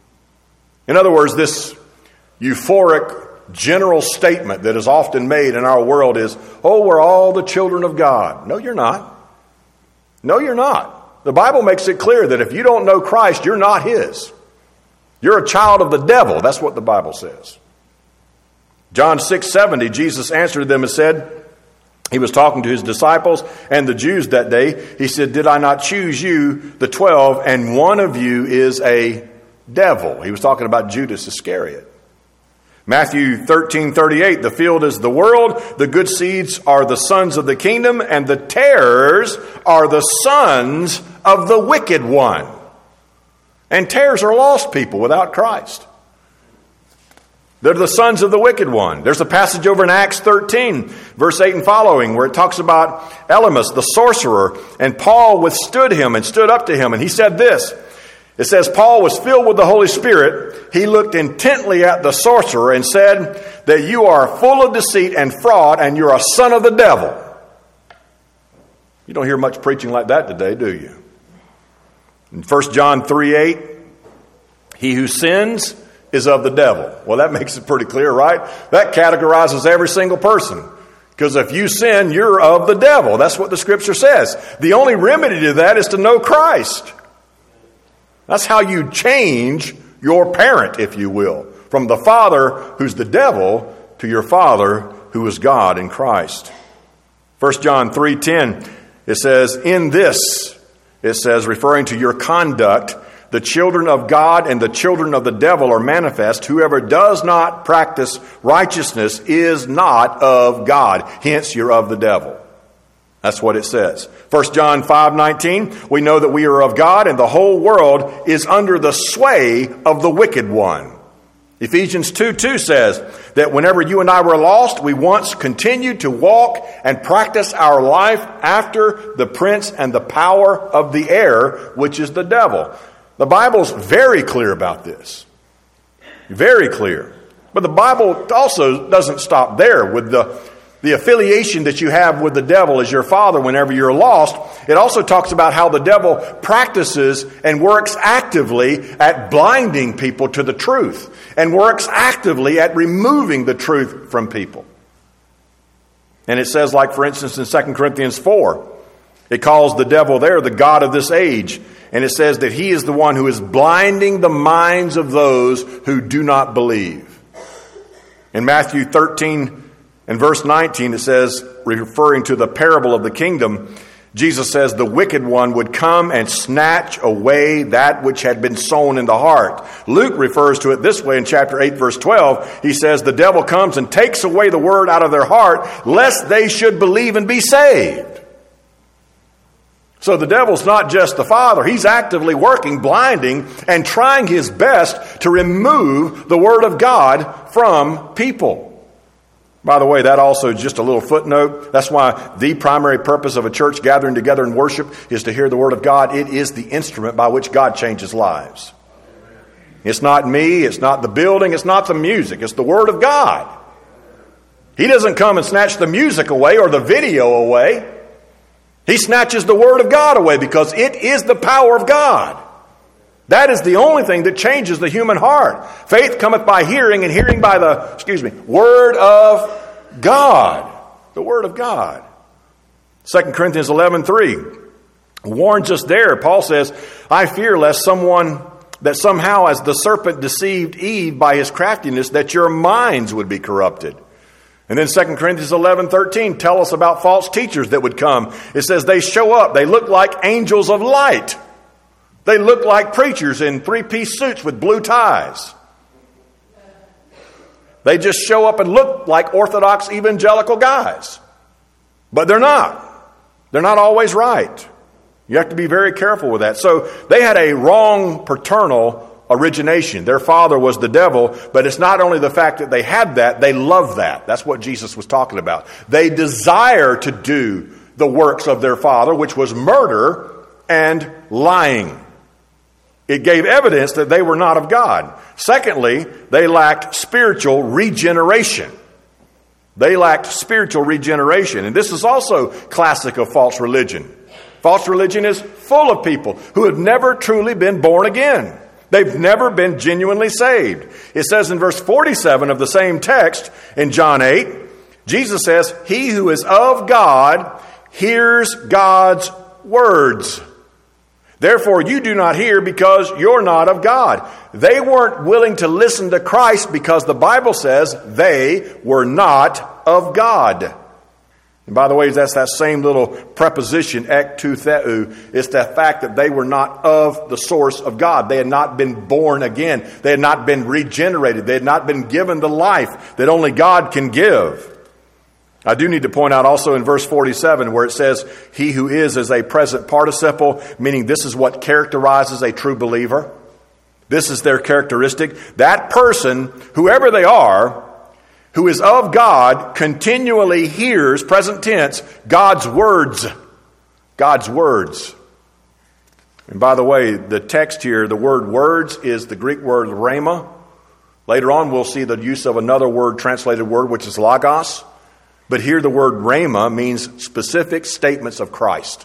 In other words, this euphoric general statement that is often made in our world is, oh, we're all the children of God. No, you're not. No, you're not. The Bible makes it clear that if you don't know Christ, you're not His. You're a child of the devil. That's what the Bible says. John six seventy, Jesus answered them and said, he was talking to his disciples and the Jews that day. He said, did I not choose you, the twelve, and one of you is a devil? He was talking about Judas Iscariot. Matthew thirteen thirty-eight, the field is the world, the good seeds are the sons of the kingdom, and the tares are the sons of the wicked one. And tares are lost people without Christ. They're the sons of the wicked one. There's a passage over in Acts thirteen, verse eight and following, where it talks about Elymas, the sorcerer, and Paul withstood him and stood up to him, and he said this. It says, Paul was filled with the Holy Spirit. He looked intently at the sorcerer and said that you are full of deceit and fraud, and you're a son of the devil. You don't hear much preaching like that today, do you? In First John three eight, he who sins is of the devil. Well, that makes it pretty clear, right? That categorizes every single person. Because if you sin, you're of the devil. That's what the Scripture says. The only remedy to that is to know Christ. That's how you change your parent, if you will, from the father who's the devil to your father who is God in Christ. First John three ten, it says, in this, it says, referring to your conduct, the children of God and the children of the devil are manifest. Whoever does not practice righteousness is not of God. Hence, you're of the devil. That's what it says. First John five nineteen, we know that we are of God and the whole world is under the sway of the wicked one. Ephesians two two says that whenever you and I were lost, we once continued to walk and practice our life after the prince and the power of the air, which is the devil. The Bible's very clear about this. Very clear. But the Bible also doesn't stop there with the The affiliation that you have with the devil as your father whenever you're lost. It also talks about how the devil practices and works actively at blinding people to the truth and works actively at removing the truth from people. And it says, like for instance in Second Corinthians four, it calls the devil there the god of this age. And it says that he is the one who is blinding the minds of those who do not believe. In Matthew thirteen In verse nineteen, it says, referring to the parable of the kingdom, Jesus says the wicked one would come and snatch away that which had been sown in the heart. Luke refers to it this way in chapter eight, verse twelve. He says the devil comes and takes away the word out of their heart, lest they should believe and be saved. So the devil's not just the father. He's actively working, blinding, and trying his best to remove the word of God from people. By the way, that also is just a little footnote. That's why the primary purpose of a church gathering together in worship is to hear the word of God. It is the instrument by which God changes lives. It's not me, it's not the building, it's not the music, it's the word of God. He doesn't come and snatch the music away or the video away. He snatches the word of God away because it is the power of God. That is the only thing that changes the human heart. Faith cometh by hearing, and hearing by the, excuse me, word of God. The word of God. Second Corinthians eleven three warns us there. Paul says, I fear lest someone, that somehow as the serpent deceived Eve by his craftiness, that your minds would be corrupted. And then Second Corinthians eleven thirteen tell us about false teachers that would come. It says they show up. They look like angels of light. They look like preachers in three-piece suits with blue ties. They just show up and look like Orthodox evangelical guys. But they're not. They're not always right. You have to be very careful with that. So they had a wrong paternal origination. Their father was the devil, but it's not only the fact that they had that, they love that. That's what Jesus was talking about. They desire to do the works of their father, which was murder and lying. It gave evidence that they were not of God. Secondly, they lacked spiritual regeneration. They lacked spiritual regeneration. And this is also classic of false religion. False religion is full of people who have never truly been born again. They've never been genuinely saved. It says in verse forty-seven of the same text in John eight, Jesus says, he who is of God hears God's words. Therefore, you do not hear because you're not of God. They weren't willing to listen to Christ because the Bible says they were not of God. And by the way, that's that same little preposition, ek tu theu. It's the fact that they were not of the source of God. They had not been born again. They had not been regenerated. They had not been given the life that only God can give. I do need to point out also in verse forty-seven where it says, he who is is a present participle, meaning this is what characterizes a true believer. This is their characteristic. That person, whoever they are, who is of God, continually hears, present tense, God's words. God's words. And by the way, the text here, the word words is the Greek word rhema. Later on, we'll see the use of another word, translated word, which is logos. But here the word rhema means specific statements of Christ.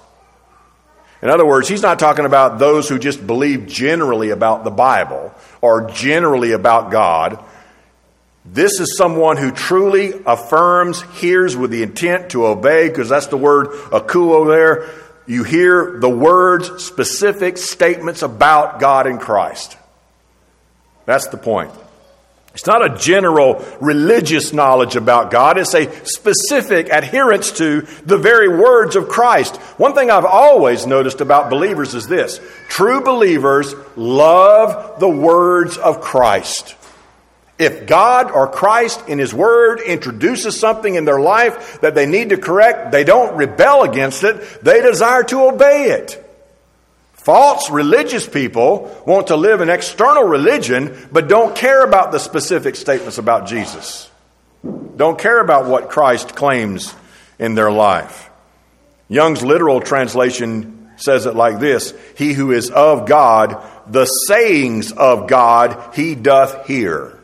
In other words, he's not talking about those who just believe generally about the Bible or generally about God. This is someone who truly affirms, hears with the intent to obey, because that's the word akuo there. You hear the words, specific statements about God and Christ. That's the point. It's not a general religious knowledge about God. It's a specific adherence to the very words of Christ. One thing I've always noticed about believers is this. True believers love the words of Christ. If God or Christ in His Word introduces something in their life that they need to correct, they don't rebel against it. They desire to obey it. False religious people want to live an external religion, but don't care about the specific statements about Jesus. Don't care about what Christ claims in their life. Young's literal translation says it like this: he who is of God, the sayings of God he doth hear.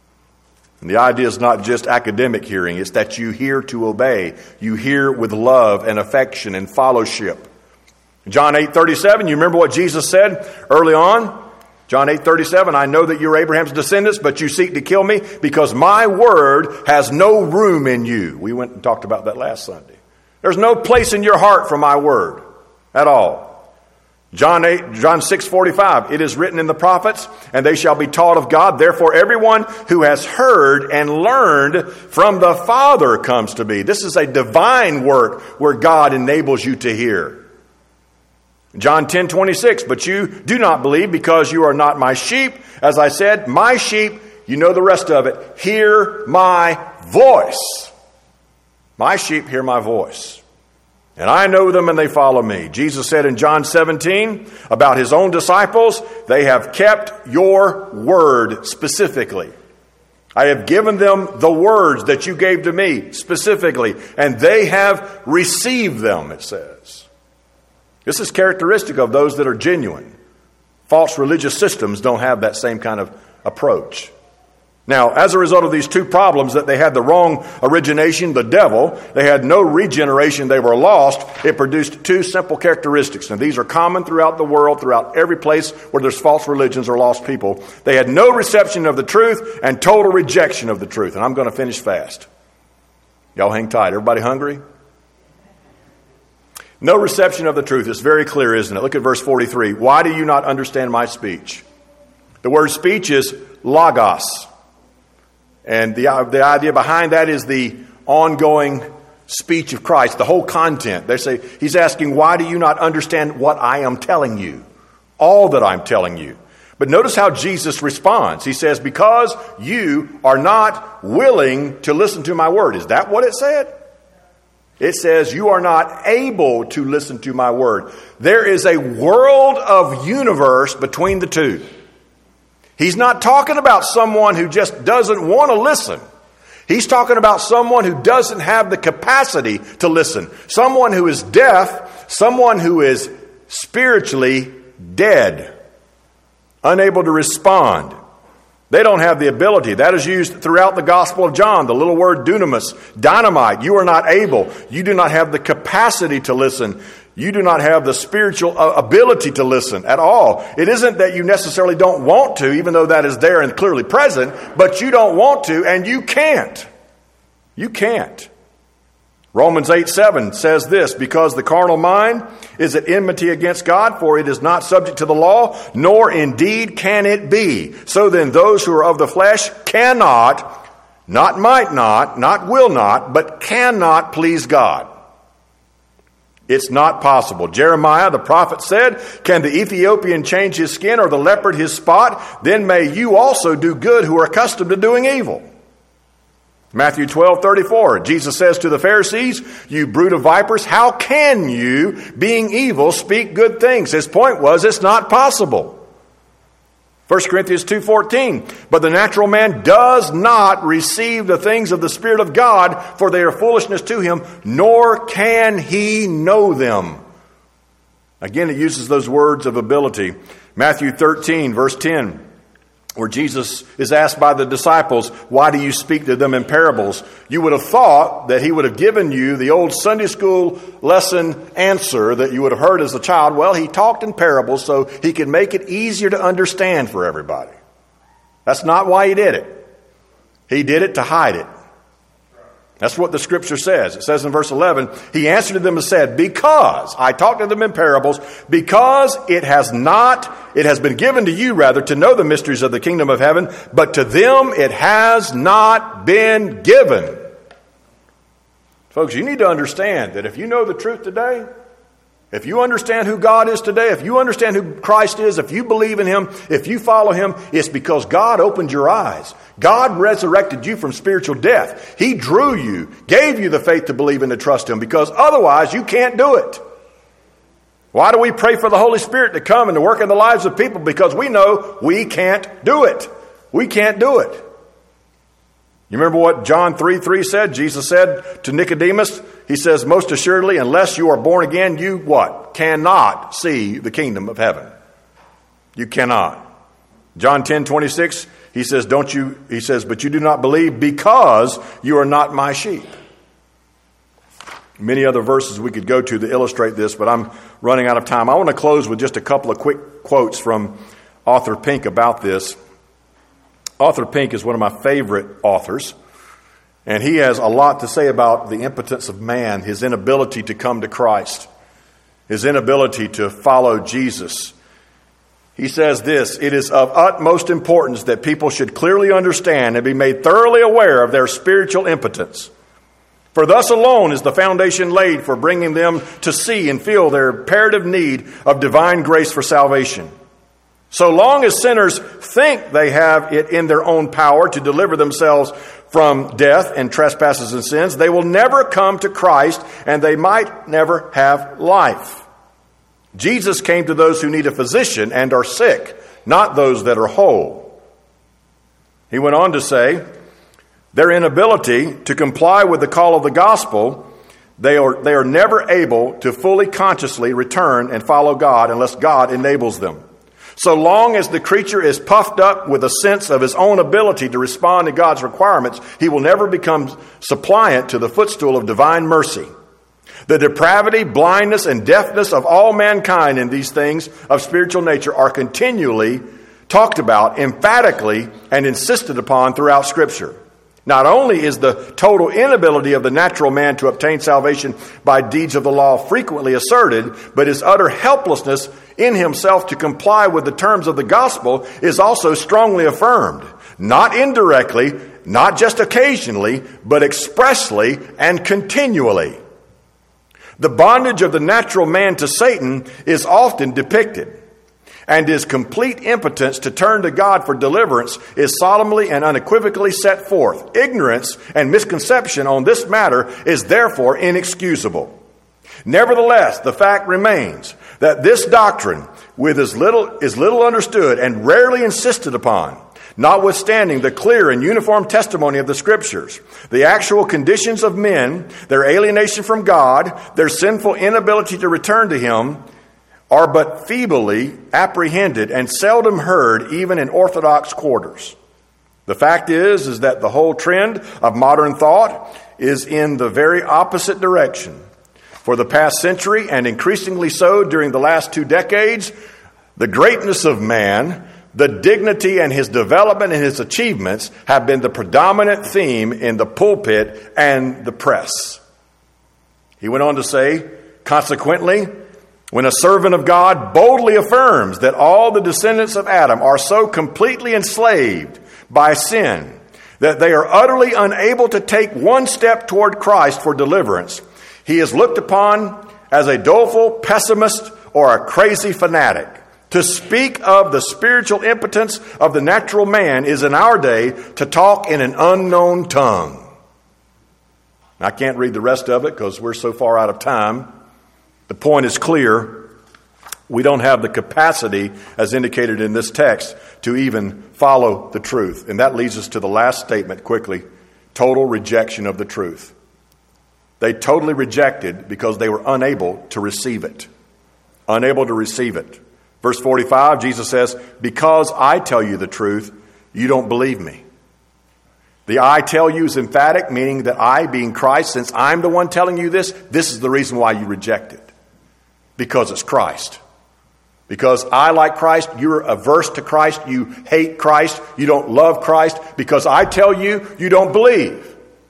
And the idea is not just academic hearing, it's that you hear to obey. You hear with love and affection and fellowship. John eight thirty-seven, you remember what Jesus said early on? John eight thirty-seven, I know that you're Abraham's descendants, but you seek to kill me because my word has no room in you. We went and talked about that last Sunday. There's no place in your heart for my word at all. John eight, John six forty-five, it is written in the prophets, and they shall be taught of God. Therefore, everyone who has heard and learned from the Father comes to me. This is a divine work where God enables you to hear. John ten twenty-six, but you do not believe because you are not my sheep. As I said, my sheep, you know the rest of it, hear my voice. My sheep hear my voice. And I know them and they follow me. Jesus said in John seventeen about his own disciples, they have kept your word specifically. I have given them the words that you gave to me specifically, and they have received them, it says. This is characteristic of those that are genuine. False religious systems don't have that same kind of approach. Now, as a result of these two problems, that they had the wrong origination, the devil, they had no regeneration, they were lost, it produced two simple characteristics. And these are common throughout the world, throughout every place where there's false religions or lost people. They had no reception of the truth and total rejection of the truth. And I'm going to finish fast. Y'all hang tight. Everybody hungry? No reception of the truth. It's very clear, isn't it? Look at verse forty-three. Why do you not understand my speech? The word speech is logos. And the, the idea behind that is the ongoing speech of Christ, the whole content. They say, he's asking, why do you not understand what I am telling you? All that I'm telling you. But notice how Jesus responds. He says, because you are not willing to listen to my word. Is that what it said? It says, you are not able to listen to my word. There is a world of universe between the two. He's not talking about someone who just doesn't want to listen. He's talking about someone who doesn't have the capacity to listen. Someone who is deaf, someone who is spiritually dead, unable to respond. They don't have the ability. That is used throughout the Gospel of John, the little word dunamis, dynamite. You are not able. You do not have the capacity to listen. You do not have the spiritual ability to listen at all. It isn't that you necessarily don't want to, even though that is there and clearly present, but you don't want to and you can't. You can't. Romans eight seven says this, because the carnal mind is at enmity against God, for it is not subject to the law, nor indeed can it be. So then those who are of the flesh cannot, not might not, not will not, but cannot please God. It's not possible. Jeremiah, the prophet, said, can the Ethiopian change his skin or the leopard his spot? Then may you also do good who are accustomed to doing evil. Matthew twelve thirty-four, Jesus says to the Pharisees, you brood of vipers, how can you, being evil, speak good things? His point was, it's not possible. First Corinthians two fourteen, but the natural man does not receive the things of the Spirit of God, for they are foolishness to him, nor can he know them. Again, it uses those words of ability. Matthew thirteen, verse ten, where Jesus is asked by the disciples, why do you speak to them in parables? You would have thought that he would have given you the old Sunday school lesson answer that you would have heard as a child. Well, he talked in parables so he could make it easier to understand for everybody. That's not why he did it. He did it to hide it. That's what the scripture says. It says in verse eleven, he answered them and said, because I talked to them in parables, because it has not, it has been given to you rather to know the mysteries of the kingdom of heaven, but to them it has not been given. Folks, you need to understand that if you know the truth today, if you understand who God is today, if you understand who Christ is, if you believe in him, if you follow him, it's because God opened your eyes. God resurrected you from spiritual death. He drew you, gave you the faith to believe and to trust him, because otherwise you can't do it. Why do we pray for the Holy Spirit to come and to work in the lives of people? Because we know we can't do it. We can't do it. You remember what John three three said? Jesus said to Nicodemus, he says, most assuredly, unless you are born again, you what? Cannot see the kingdom of heaven. You cannot. John ten twenty-six, he says, don't you, he says, but you do not believe because you are not my sheep. Many other verses we could go to to illustrate this, but I'm running out of time. I want to close with just a couple of quick quotes from Arthur Pink about this. Arthur Pink is one of my favorite authors, and he has a lot to say about the impotence of man, his inability to come to Christ. his inability to follow Jesus. He says this, "It is of utmost importance that people should clearly understand and be made thoroughly aware of their spiritual impotence. For thus alone is the foundation laid for bringing them to see and feel their imperative need of divine grace for salvation. So long as sinners think they have it in their own power to deliver themselves from death and trespasses and sins, they will never come to Christ, and they might never have life. Jesus came to those who need a physician and are sick, not those that are whole." He went on to say, their inability to comply with the call of the gospel, they are, they are never able to fully consciously return and follow God unless God enables them. So long as the creature is puffed up with a sense of his own ability to respond to God's requirements, he will never become suppliant to the footstool of divine mercy. The depravity, blindness, and deafness of all mankind in these things of spiritual nature are continually talked about, emphatically, and insisted upon throughout Scripture. Not only is the total inability of the natural man to obtain salvation by deeds of the law frequently asserted, but his utter helplessness in himself to comply with the terms of the gospel is also strongly affirmed. Not indirectly, not just occasionally, but expressly and continually. The bondage of the natural man to Satan is often depicted, and his complete impotence to turn to God for deliverance is solemnly and unequivocally set forth. Ignorance and misconception on this matter is therefore inexcusable. Nevertheless, the fact remains that this doctrine with as little, is little understood and rarely insisted upon. Notwithstanding the clear and uniform testimony of the Scriptures, the actual conditions of men, their alienation from God, their sinful inability to return to Him, are but feebly apprehended and seldom heard even in orthodox quarters. The fact is, is that the whole trend of modern thought is in the very opposite direction. For the past century, and increasingly so during the last two decades, the greatness of man, the dignity and his development and his achievements have been the predominant theme in the pulpit and the press. He went on to say, consequently, when a servant of God boldly affirms that all the descendants of Adam are so completely enslaved by sin that they are utterly unable to take one step toward Christ for deliverance, he is looked upon as a doleful pessimist or a crazy fanatic. To speak of the spiritual impotence of the natural man is in our day to talk in an unknown tongue. I can't read the rest of it because we're so far out of time. The point is clear. We don't have the capacity, as indicated in this text, to even follow the truth. And that leads us to the last statement quickly. Total rejection of the truth. They totally rejected because they were unable to receive it. Unable to receive it. Verse forty-five, Jesus says, because I tell you the truth, you don't believe me. The I tell you is emphatic, meaning that I, being Christ, since I'm the one telling you this, this is the reason why you reject it. Because it's Christ. Because I like Christ, you're averse to Christ, you hate Christ, you don't love Christ. Because I tell you, you don't believe.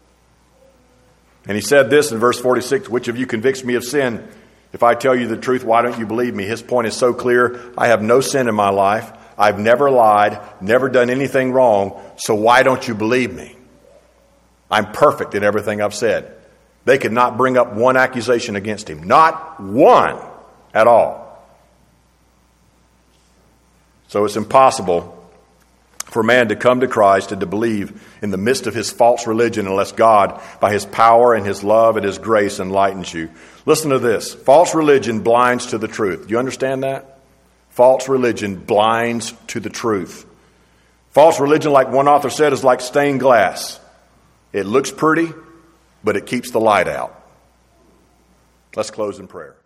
And he said this in verse forty-six, which of you convicts me of sin? If I tell you the truth, why don't you believe me? His point is so clear. I have no sin in my life. I've never lied, never done anything wrong. So why don't you believe me? I'm perfect in everything I've said. They could not bring up one accusation against him. Not one at all. So it's impossible for man to come to Christ and to believe in the midst of his false religion unless God, by his power and his love and his grace, enlightens you. Listen to this. False religion blinds to the truth. Do you understand that? False religion blinds to the truth. False religion, like one author said, is like stained glass. It looks pretty, but it keeps the light out. Let's close in prayer.